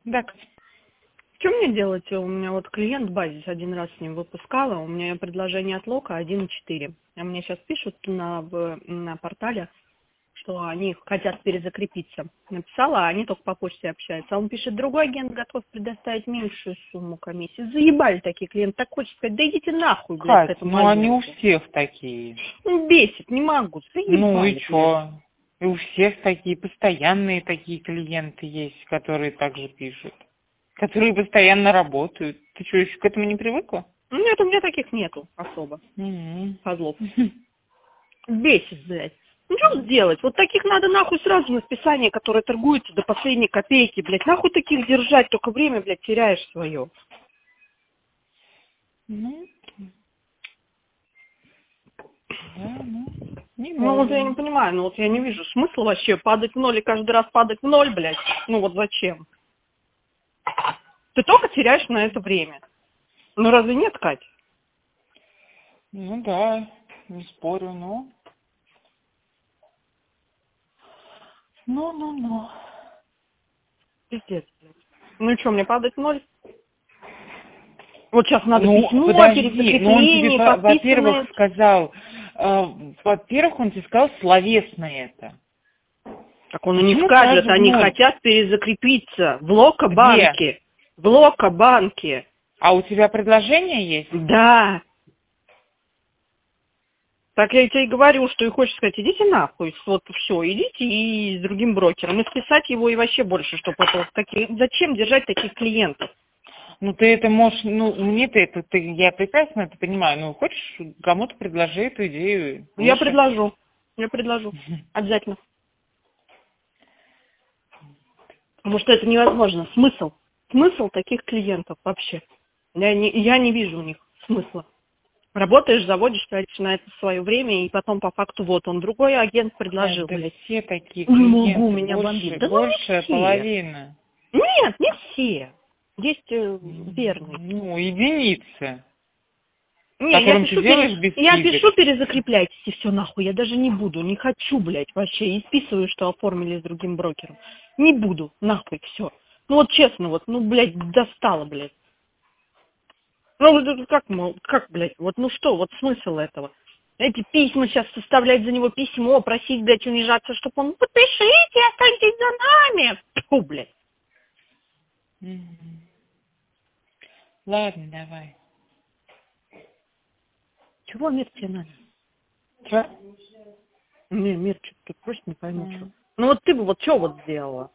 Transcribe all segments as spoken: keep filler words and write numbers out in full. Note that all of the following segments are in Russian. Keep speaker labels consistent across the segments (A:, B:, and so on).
A: Да.
B: Что мне делать? У меня вот клиент базис один раз с ним выпускала, у меня предложение от Лока один и четыре. А мне сейчас пишут на, в, на портале, что они хотят перезакрепиться. Написала, а они только по почте общаются. А он пишет, другой агент готов предоставить меньшую сумму комиссии. Заебали такие клиенты. Так хочется сказать, да идите нахуй, блядь, к
A: Кать,
B: этому
A: ну они у
B: агенту.
A: всех такие.
B: Ну, бесит, не могу.
A: Ну и
B: Заебали, блядь.
A: чё? И у всех такие постоянные такие клиенты есть, которые также пишут. Которые постоянно работают. Ты что, еще к этому не привыкла?
B: Нет, у меня таких нету особо.
A: М.
B: Козлов. Бесит, блядь. Ну что сделать? Вот таких надо нахуй сразу на списание, которые торгуются до последней копейки, блядь. Нахуй таких держать, только время, блядь, теряешь свое.
A: Ну, да, ну, не
B: Ну вот я не
A: можем.
B: понимаю, ну вот я не вижу смысла вообще падать в ноль и каждый раз падать в ноль, блядь. Ну вот зачем? Ты только теряешь на это время. Ну разве нет, Кать?
A: Ну да, не спорю, но... Ну-ну-ну.
B: Пиздец, блядь. Ну и что, мне падать в ноль? Вот сейчас надо
A: Ну,
B: письмо,
A: подожди, но он тебе,
B: перезакрепление,
A: во- во-первых,
B: подписанное.
A: сказал, э, во-первых, он тебе сказал словесно это.
B: Так он у них
A: Почему
B: скажет,
A: сразу в
B: они
A: ноль?
B: хотят перезакрепиться в
A: Где?
B: Локобанке. В Локобанке.
A: А у тебя предложение есть?
B: Да. Так я тебе и говорю, что и хочешь сказать, идите нахуй, вот все, идите и с другим брокером, и списать его и вообще больше, чтобы это вот такие, зачем держать таких клиентов?
A: Ну, ты это можешь, ну, мне-то это, ты, я прекрасно это понимаю, ну, хочешь, кому-то предложи эту идею
B: Я
A: выше.
B: предложу, я предложу, обязательно. Потому что это невозможно, смысл, смысл таких клиентов вообще. Я не, я не вижу у них смысла. Работаешь, заводишь, тратишь на это свое время, и потом по факту вот он, другой агент
A: Кать,
B: предложил,
A: да
B: блядь.
A: все такие
B: Не могу,
A: клиенты,
B: меня бомбит.
A: больше,
B: Да ну не
A: большая
B: все.
A: половина.
B: Нет, не все. Есть э, верные.
A: Ну, единицы,
B: Не, я
A: которым ты
B: пишу, пере...
A: делаешь без
B: я
A: скидок.
B: пишу, перезакрепляйтесь, и все нахуй. Я даже не буду, не хочу, блядь, вообще. И списываю, что оформили с другим брокером. Не буду, нахуй, все. Ну вот честно, вот, ну, блядь, достало, блядь. Ну, вот это как, мол, как, блядь, вот, ну что, вот смысл этого? Эти письма сейчас составлять за него письмо, просить, блядь, унижаться, чтобы он, подпишите, останьтесь за нами. Фу, блядь.
A: Мгм. Ладно, давай.
B: Чего мир тебе надо?
A: Чё?
B: Не, мир что-то тут просто не пойму, что.
A: М,
B: Ну вот ты бы вот что вот сделала?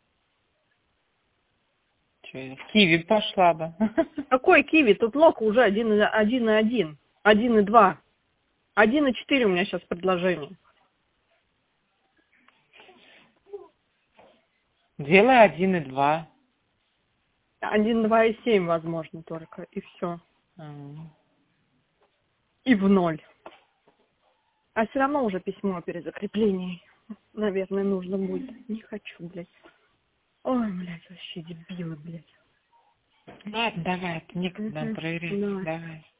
A: чё я в Киви пошла бы.
B: Какой киви? Тут лока уже один, и- один и один. Один и два. Один и четыре у меня сейчас предложение.
A: Делай один и два.
B: Один, два и семь, возможно, только. И все.
A: М.
B: И в ноль. А все равно уже письмо о перезакреплении. Наверное, нужно будет. Не хочу, блядь. Ой, блядь, вообще дебилы, блядь.
A: Ладно, давай, это некогда
B: Угу.
A: проверять.
B: Давай.
A: Давай.